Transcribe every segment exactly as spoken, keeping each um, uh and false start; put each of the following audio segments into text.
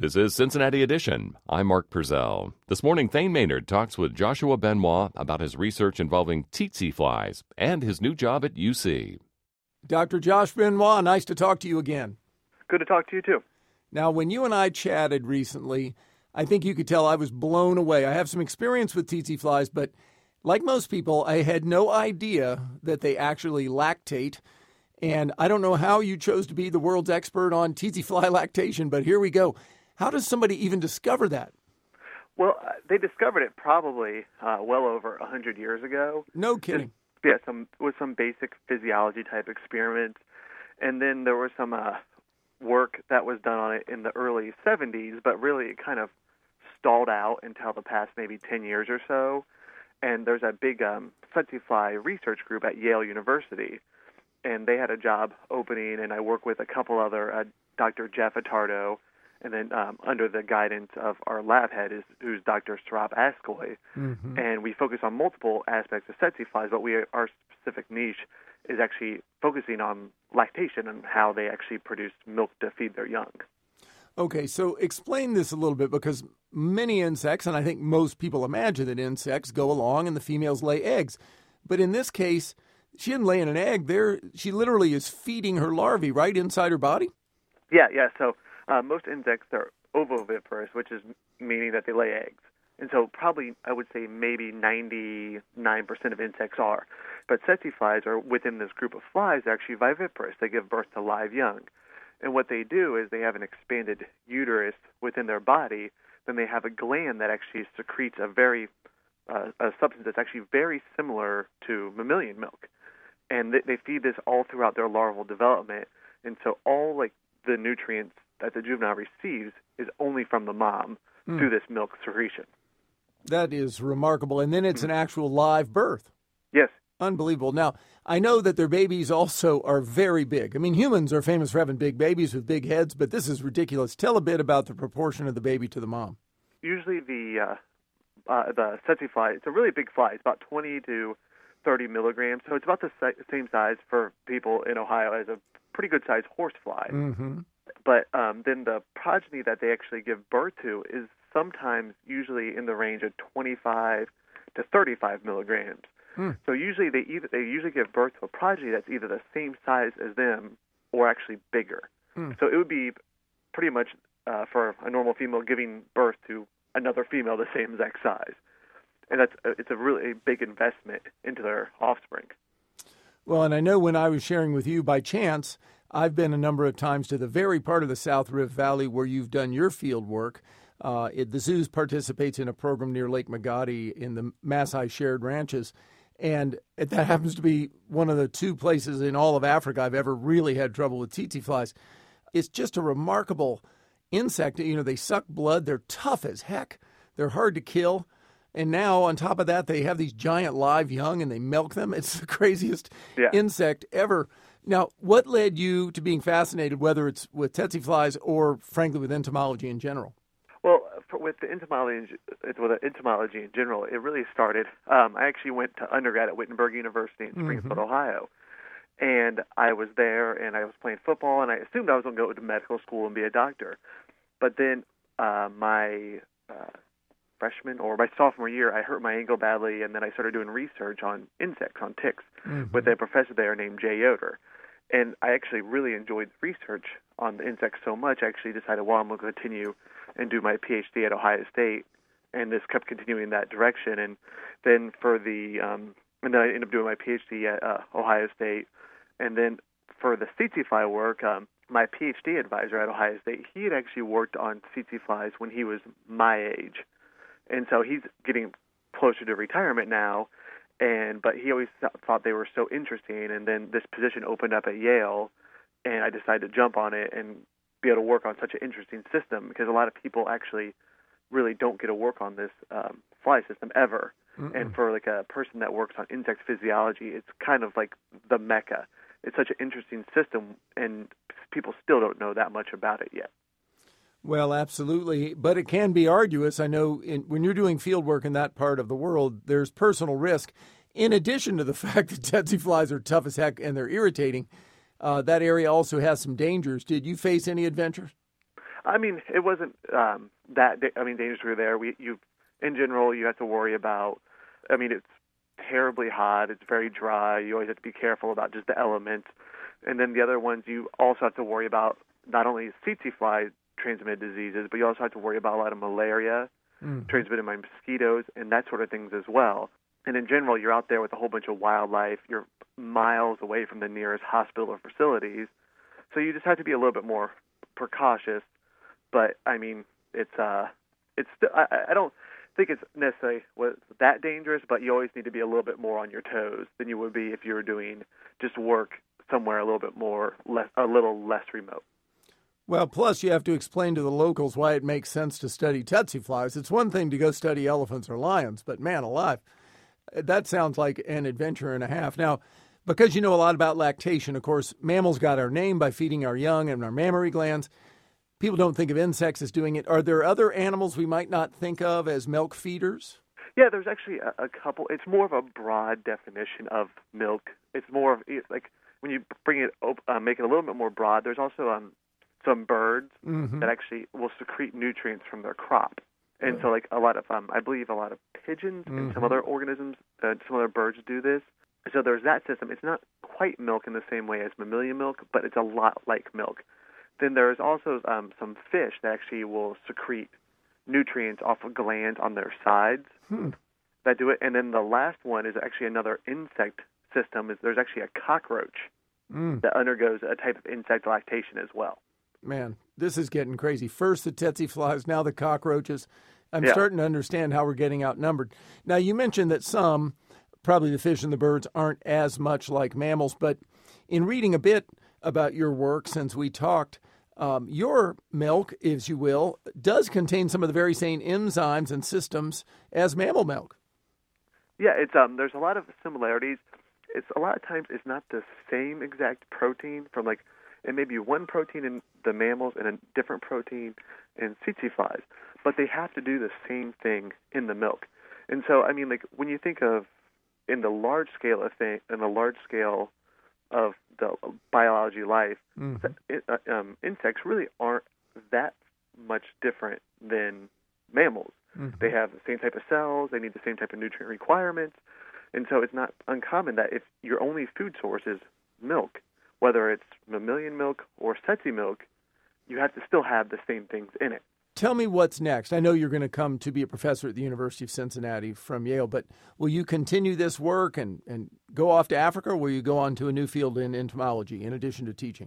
This is Cincinnati Edition. I'm Mark Purcell. This morning, Thane Maynard talks with Joshua Benoit about his research involving tsetse flies and his new job at U C. Doctor Josh Benoit, nice to talk to you again. Good to talk to you, too. Now, when you and I chatted recently, I think you could tell I was blown away. I have some experience with tsetse flies, but like most people, I had no idea that they actually lactate. And I don't know how you chose to be the world's expert on tsetse fly lactation, but here we go. How does somebody even discover that? Well, uh, they discovered it probably uh, well over one hundred years ago. No kidding. Just, yeah, some with some basic physiology-type experiments. And then there was some uh, work that was done on it in the early seventies, but really it kind of stalled out until the past maybe ten years or so. And there's a big um, tsetse fly research group at Yale University, and they had a job opening, and I work with a couple other, uh, Doctor Jeff Attardo, and then um, under the guidance of our lab head, is who's Doctor Sarab Askoy. Mm-hmm. And we focus on multiple aspects of tsetse flies, but we our specific niche is actually focusing on lactation and how they actually produce milk to feed their young. Okay, so explain this a little bit, because many insects, and I think most people imagine that insects go along and the females lay eggs. But in this case, she didn't lay in an egg. There, she literally is feeding her larvae right inside her body? Yeah, yeah. So uh, most insects are ovoviviparous, which is meaning that they lay eggs. And so probably, I would say maybe ninety-nine percent of insects are. But tsetse flies are within this group of flies actually viviparous. They give birth to live young. And what they do is they have an expanded uterus within their body. Then they have a gland that actually secretes a very uh, a substance that's actually very similar to mammalian milk. And they, they feed this all throughout their larval development. And so all like the nutrients that the juvenile receives is only from the mom mm. through this milk secretion. That is remarkable. And then it's an actual live birth. Yes. Unbelievable. Now, I know that their babies also are very big. I mean, humans are famous for having big babies with big heads, but this is ridiculous. Tell a bit about the proportion of the baby to the mom. Usually the uh, uh, the tsetse fly, it's a really big fly. It's about twenty to thirty milligrams, so it's about the same size for people in Ohio as a pretty good-sized horsefly. Mm-hmm. But um, then the progeny that they actually give birth to is sometimes usually in the range of twenty-five to thirty-five milligrams. Mm. So usually they either they usually give birth to a progeny that's either the same size as them or actually bigger. Mm. So it would be pretty much uh, for a normal female giving birth to another female the same exact size. And that's it's a really big investment into their offspring. Well, and I know when I was sharing with you by chance, I've been a number of times to the very part of the South Rift Valley where you've done your field work. Uh, it, the zoo participates in a program near Lake Magadi in the Maasai Shared Ranches. And it, that happens to be one of the two places in all of Africa I've ever really had trouble with tsetse flies. It's just a remarkable insect. You know, they suck blood. They're tough as heck. They're hard to kill. And now, on top of that, they have these giant live young, and they milk them. It's the craziest yeah. insect ever. Now, what led you to being fascinated, whether it's with tsetse flies or, frankly, with entomology in general? Well, for, with the entomology, with the entomology in general, it really started. Um, I actually went to undergrad at Wittenberg University in Springfield, mm-hmm. Ohio, and I was there, and I was playing football, and I assumed I was going to go to medical school and be a doctor. But then uh, my uh, freshman or my sophomore year, I hurt my ankle badly, and then I started doing research on insects, on ticks, mm-hmm. with a professor there named Jay Yoder. And I actually really enjoyed research on the insects so much, I actually decided, well, I'm going to continue and do my P H D at Ohio State, and this kept continuing in that direction. And then for the, um, and then I ended up doing my P H D at uh, Ohio State. And then for the tsetse fly work, um, my P H D advisor at Ohio State, he had actually worked on tsetse flies when he was my age. And so he's getting closer to retirement now, and but he always th- thought they were so interesting. And then this position opened up at Yale, and I decided to jump on it and be able to work on such an interesting system, because a lot of people actually really don't get to work on this um, fly system ever. Mm-mm. And for like a person that works on insect physiology, it's kind of like the mecca. It's such an interesting system, and people still don't know that much about it yet. Well, absolutely. But it can be arduous. I know in, when you're doing field work in that part of the world, there's personal risk. In addition to the fact that tsetse flies are tough as heck and they're irritating, uh, that area also has some dangers. Did you face any adventures? I mean, it wasn't um, that. Da- I mean, dangerous we were there. We, you, in general, you have to worry about. I mean, it's terribly hot. It's very dry. You always have to be careful about just the elements. And then the other ones, you also have to worry about not only tsetse fly transmitted diseases, but you also have to worry about a lot of malaria mm. transmitted by mosquitoes and that sort of things as well. And in general, you're out there with a whole bunch of wildlife. You're miles away from the nearest hospital or facilities. So you just have to be a little bit more precautious. But, I mean, it's uh, it's still, I, I don't think it's necessarily was that dangerous, but you always need to be a little bit more on your toes than you would be if you were doing just work somewhere a little bit more, less, a little less remote. Well, plus you have to explain to the locals why it makes sense to study tsetse flies. It's one thing to go study elephants or lions, but man alive, that sounds like an adventure and a half. Now, because you know a lot about lactation, of course, mammals got our name by feeding our young and our mammary glands. People don't think of insects as doing it. Are there other animals we might not think of as milk feeders? Yeah, there's actually a, a couple. It's more of a broad definition of milk. It's more of, like, when you bring it, uh, make it a little bit more broad, there's also um, some birds mm-hmm. that actually will secrete nutrients from their crop. And yeah. so, like, a lot of, um, I believe a lot of pigeons mm-hmm. and some other organisms, uh, some other birds do this. So there's that system. It's not quite milk in the same way as mammalian milk, but it's a lot like milk. Then there's also um, some fish that actually will secrete nutrients off of glands on their sides hmm. that do it. And then the last one is actually another insect system. Is There's actually a cockroach mm. that undergoes a type of insect lactation as well. Man, this is getting crazy. First the tsetse flies, now the cockroaches. I'm yeah. starting to understand how we're getting outnumbered. Now, you mentioned that some, probably the fish and the birds, aren't as much like mammals, but in reading a bit about your work since we talked, um, your milk, if you will, does contain some of the very same enzymes and systems as mammal milk. Yeah, it's um. There's a lot of similarities. It's a lot of times it's not the same exact protein from like it may be one protein in the mammals and a different protein in tsetse flies, but they have to do the same thing in the milk. And so, I mean, like when you think of in the large scale of thing, in the large scale of the biology life, mm-hmm. it, uh, um, insects really aren't that much different than mammals. Mm-hmm. They have the same type of cells. They need the same type of nutrient requirements. And so it's not uncommon that if your only food source is milk, whether it's mammalian milk or tsetse milk, you have to still have the same things in it. Tell me what's next. I know you're going to come to be a professor at the University of Cincinnati from Yale, but will you continue this work and, and go off to Africa, or will you go on to a new field in entomology in addition to teaching?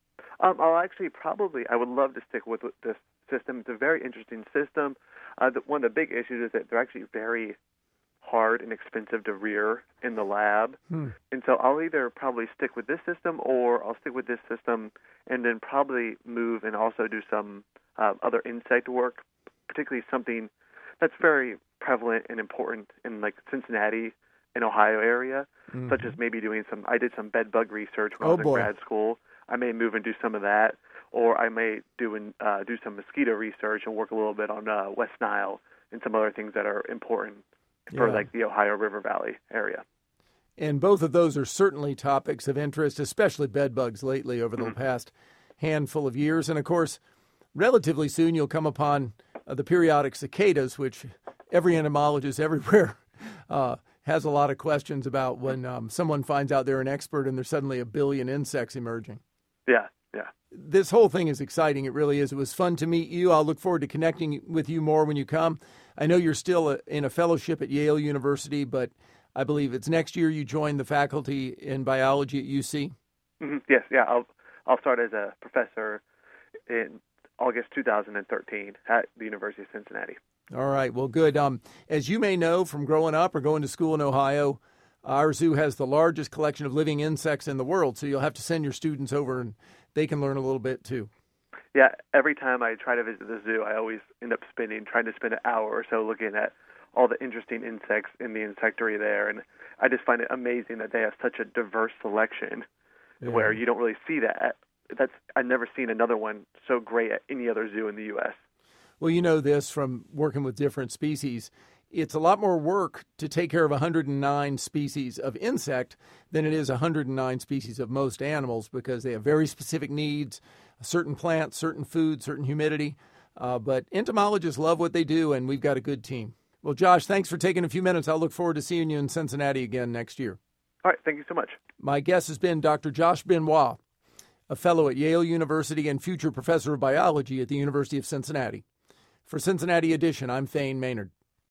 Um, I'll actually probably, I would love to stick with this system. It's a very interesting system. Uh, the, one of the big issues is that they're actually very hard and expensive to rear in the lab. Hmm. And so I'll either probably stick with this system or I'll stick with this system and then probably move and also do some uh, other insect work, particularly something that's very prevalent and important in like Cincinnati and Ohio area, mm-hmm. such as maybe doing some, I did some bed bug research when oh, I was boy. in grad school. I may move and do some of that, or I may do and uh, do some mosquito research and work a little bit on uh, West Nile and some other things that are important for yeah. like the Ohio River Valley area. And both of those are certainly topics of interest, especially bed bugs lately over the mm-hmm. past handful of years. And of course, relatively soon you'll come upon uh, the periodic cicadas, which every entomologist everywhere uh, has a lot of questions about when um, someone finds out they're an expert and there's suddenly a billion insects emerging. Yeah, yeah. This whole thing is exciting. It really is. It was fun to meet you. I'll look forward to connecting with you more when you come. I know you're still a, in a fellowship at Yale University, but I believe it's next year you join the faculty in biology at U C. Mm-hmm. Yes, yeah. I'll I'll start as a professor in August two thousand thirteen at the University of Cincinnati. All right. Well, good. Um, as you may know from growing up or going to school in Ohio, our zoo has the largest collection of living insects in the world, so you'll have to send your students over and they can learn a little bit too. Yeah, every time I try to visit the zoo, I always end up spending, trying to spend an hour or so looking at all the interesting insects in the insectary there. And I just find it amazing that they have such a diverse selection yeah. where you don't really see that. That's I've never seen another one so great at any other zoo in the U S. Well, you know this from working with different species. it's a lot more work to take care of one hundred nine species of insect than it is one hundred nine species of most animals, because they have very specific needs, certain plants, certain food, certain humidity. Uh, but entomologists love what they do, and we've got a good team. Well, Josh, thanks for taking a few minutes. I'll look forward to seeing you in Cincinnati again next year. All right. Thank you so much. My guest has been Doctor Josh Benoit, a fellow at Yale University and future professor of biology at the University of Cincinnati. For Cincinnati Edition, I'm Thane Maynard.